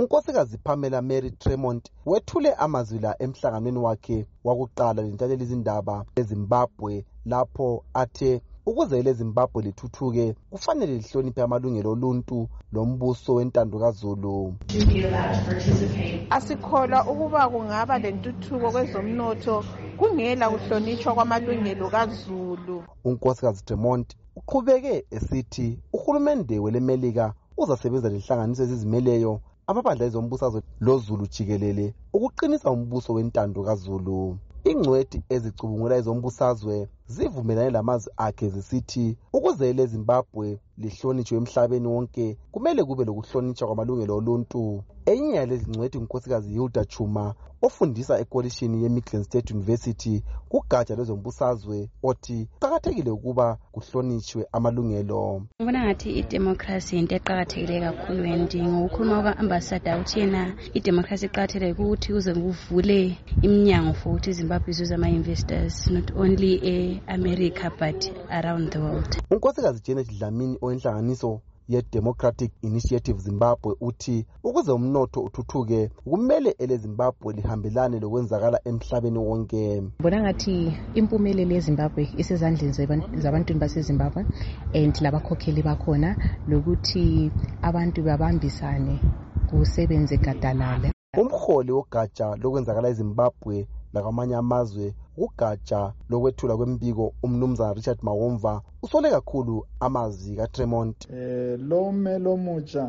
unkosikazi Pamela Mary Tremont wethule amazwi la emhlanganweni wakhe wakuqala lentatheleli izindaba eZimbabwe lapho athe ukuze leZimbabwe lithuthuke kufanele lihloniphe amalungelo oluntu lombuso wentando kaZulu. Asikholwa ukuba kungaba lentuthuko kwezomnotho kungela kuhlonitshwa kwamalungelo kaZulu. Unkosikazi Tremont uqhubeke esithi uhulumende weleMelika uzasebenza lenhlanganiso ezizimeleyo amabandla ezombusazwe loZulu jikelele ukuqinisa umbuso wentando kaZulu. Ingcwethi ezicubungula ezombusazwe zivumelane lamazwi akhe zisithi ukuze leZimbabwe lihlonitshwe emhlabeni wonke kumele kube lokuhlonitshwa kwamalungelo oluntu. Enye yalezi ngcwethi unkosikazi Hilda Chuma ofundisa ekolishini yeMichigan State University kugatsha lwezombusazwe othi kuqakathekile ukuba kuhlonitshwe amalungelo. Ngibona ngathi idemocracy into eqakathekile kakhulu ngokukhuluma kwa-ambassador uthi yena idemocracy iqakathekile ukuthi uze kuvule iminyango for ukuthi iZimbabwe izuze ama-investors not only e-America but around the world. Unkosikazi Janet Dlamini owenhlanganiso ye-Democratic Initiative Zimbabwe uthi ukuze umnotho uthuthuke kumele eleZimbabwe lihambelane lokwenzakala emhlabeni wonke. Ngibona ngathi impumelelo yeZimbabwe isezandleni zabantu baseZimbabwe and labakhokheli bakhona lokuthi abantu babambisane kusebenze gadalala. Umholi wogatsha lokwenzakala eZimbabwe lakwamanye amazwe kugatsha lokwethula kwembiko umnumzana Richard Mawomva usole kakhulu amazwi kaTremont. Lo melo mutsha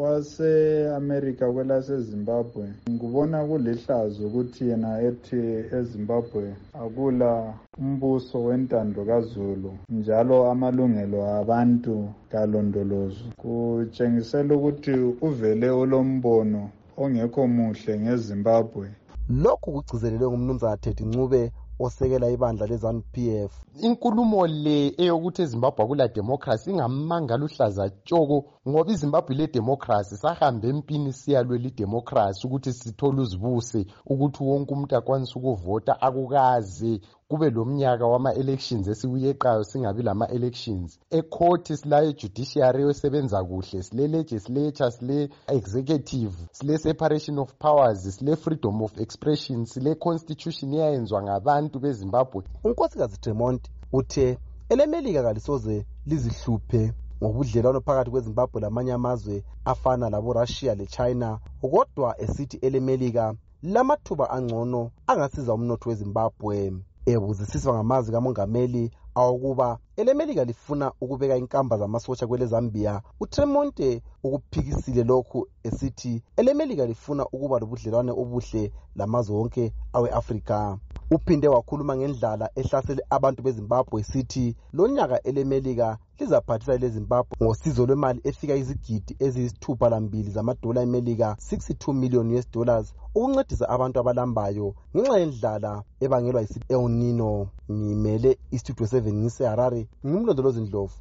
wase-America kwelaseZimbabwe ngibona kulihlazo ukuthi yena ethi eZimbabwe akula umbuso wentando kaZulu njalo amalungelo abantu kalondolozo. Kutshengisela ukuthi uvele ulombono ongekho muhle ngeZimbabwe. Lokhu kugcizelelwe ngumnumzana Teddy Ncube osekela ibandla leZANU-PF. Inkulumo le eyokuthi eZimbabwe akula democracy ingamanga luhlaza tshoko ngoba iZimbabwe ile democracy sahambe empini siyalwela idemocracy ukuthi sithole uzibuse ukuthi wonke umuntu akwanise ukuvota akukaze kube lo mnyaka wama-elections esiwuyeqayo singabi lama-elections. Ecourt silayo judiciary esebenza kuhle, sile legislature, sile executive, sile separation of powers, sile freedom of expression, sile constitution eyayenzwa ngabantu beZimbabwe. Unkosikazi Tremont uthe eleMelika kalisoze lizihluphe ngobudlelwano phakathi kweZimbabwe lamanye amazwe afana labo-Russia leChina, kodwa esithi eleMelika lamathuba angcono angasiza umnotho weZimbabwe. Ebuzisiswa ngamazwi kamongameli awukuba eleMelika lifuna ukubeka inkamba zamasotsha kweleZambia, uTremont ukuphikisile lokhu esithi eleMelika lifuna ukuba lobudlelwane obuhle lamazwe wonke awe-Afrika. Uphinde wakhuluma ngendlala ehlasele abantu beZimbabwe esithi lonyaka eleMelika lizaphathisa leZimbabwe ngosizo lwemali efika izigidi eziyisithupha zamadola eMelika, $62 million ukuncedisa abantu abalambayo ngenxa yendlala ebangelwa yisifo El Nino. Ngimele iStudio 7 ngise Harare, ngimlondolozi Ndlovu.